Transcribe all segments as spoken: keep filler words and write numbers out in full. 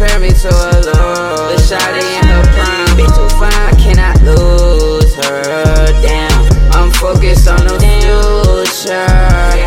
compare me to a low. The shawty in her prime, bitch too fine, I cannot lose her. Damn, I'm focused on the future.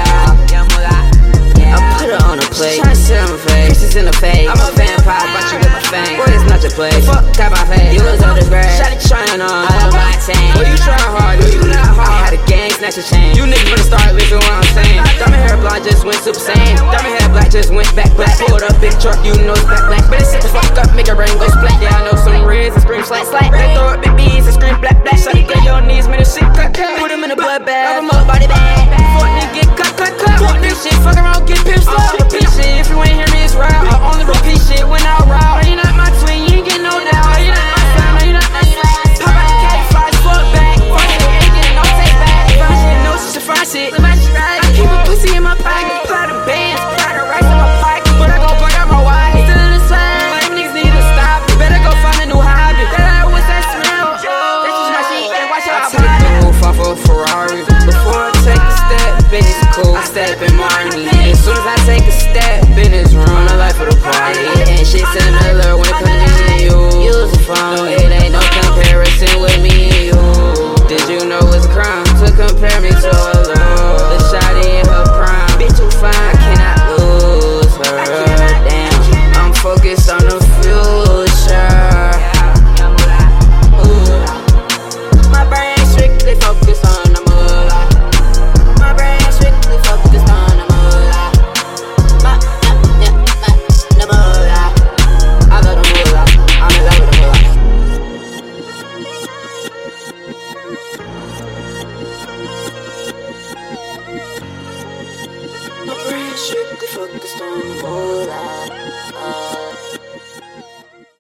I put her on a plate, tryna sit on my face, kisses in the face. I'm a vampire, but you with my fame. Boy, it's not your place. Fuck got my face, you was on the grass. Shawty trying on, I love my team. Boy, you try hard, boy, you not hard. I had a gang, snatch a chain. You niggas finna start listening what I'm saying. Diamond hair blonde just went super sane. Diamond hair black just went back black. Pulled up big truck, you know it's black black. Better sit the fuck up, make your brain go splat. Yeah, I know some reds and scream slat slat. They throw up big bees and scream black black. Shawty get your knees, man, the shit cut cut. Put them in a blood bag, rub them up, body bag. Fuck nigga get cut cut cut. Fuck this shit, fuck around, get pissed up. Repeat shit, if you ain't hear me, it's right. I only repeat shit when I ride. Are you not my twin? You ain't getting no doubt. Are you not my son? Are you not my son? Pop out the cake, fly, fuck back. Fuck shit, ain't getting no take back. Fine shit, no shit, fine shit. I keep a pussy in my pocket, plot of bands, plot of rice in my pocket. But I gon' fuck out my wife. Still in the slime, but them niggas need to stop. Better go find a new hobby. That what's that smell? That's just my shit, and watch out. I take the roof off of a Ferrari. Before I take a step, bitch, it's cool. I step in Marnie. As soon as I take a step in this room, I'm the life of the party. Ain't shit similar when it comes to me and you. Use the phone, it ain't no comparison with me and you. Did you know it's a crime to compare me to a low? The shawty in her prime, bitch too fine, I cannot lose her. Damn, I'm focused on the future. Ooh. My brain strictly focused on the moolah. My brain strictly focused on the moolah. My, yeah, yeah, my, the moolah. I love the moolah, I'm in love with the moolah. My brain strictly focused on the moolah.